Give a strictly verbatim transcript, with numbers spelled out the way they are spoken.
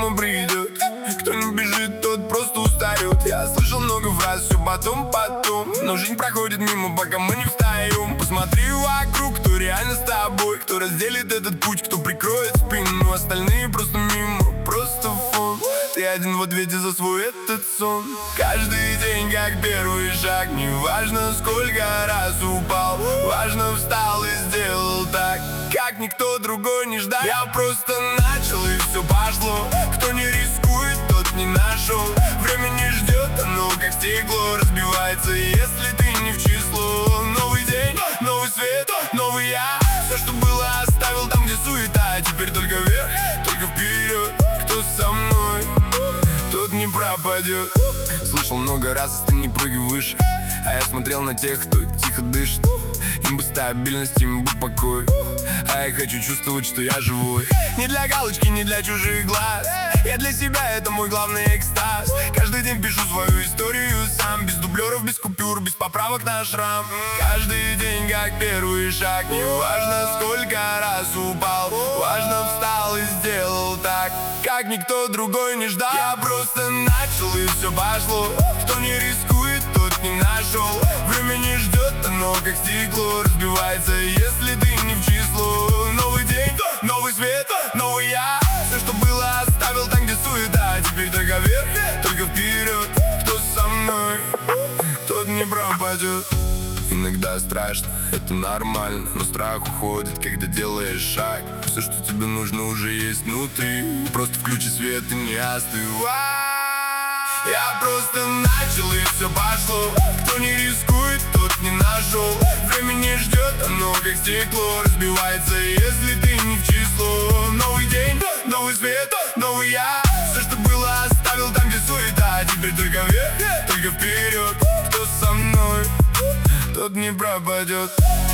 само придет. Кто не бежит, тот просто устает. Я слышал много фраз, все потом, потом. Но жизнь проходит мимо, пока мы не встаем. Посмотри вокруг, кто реально с тобой, кто разделит этот путь, кто прикроет спину. Остальные просто мимо, просто фон. Ты один в ответе за свой этот сон. Каждый день как первый шаг. Не важно, сколько раз упал, важно, встал и сделал так, как никто другой не ждал. Я просто начал и все пошло. Кто не рискует, тот не нашел. Время не ждет, оно как стекло разбивается, если ты не в число. Новый день, новый свет, новый я. Все, что было, оставил там, где суета. Теперь только вверх, только вперед. Кто со мной, тот не пропадет. Слышал много раз, если не прыгай выше. А я смотрел на тех, кто тихо дышит. Им бы стабильность, им бы покой. А я хочу чувствовать, что я живой. Не для галочки, не для чужих глаз. Я для себя, это мой главный экстаз. Каждый день пишу свою историю сам. Без дублеров, без купюр, без поправок на шрам. Каждый день как первый шаг. Не важно, сколько раз упал, важно, встал и сделал так, как никто другой не ждал. Я просто начал и все пошло. Кто не рискует, тот не нашел. Время не ждет, оно как стекло разбивается, если ты не в число. Новый день, новый свет, новый я. Все, что было, оставил там, где суета. Теперь только вверх, только вперед. Кто со мной, тот не пропадет. Иногда страшно, это нормально, но страх уходит, когда делаешь шаг. Все, что тебе нужно, уже есть внутри. Просто включи свет и не остывай. Я просто начал и все пошло. Кто не рискует, тот не нашел. Время не ждет, оно как стекло разбивается, если ты не в число. Новый день, новый свет, новый я. Все, что было, оставил там, где суета. Теперь только вверх, только вперед. Кто со мной, тот не пропадет.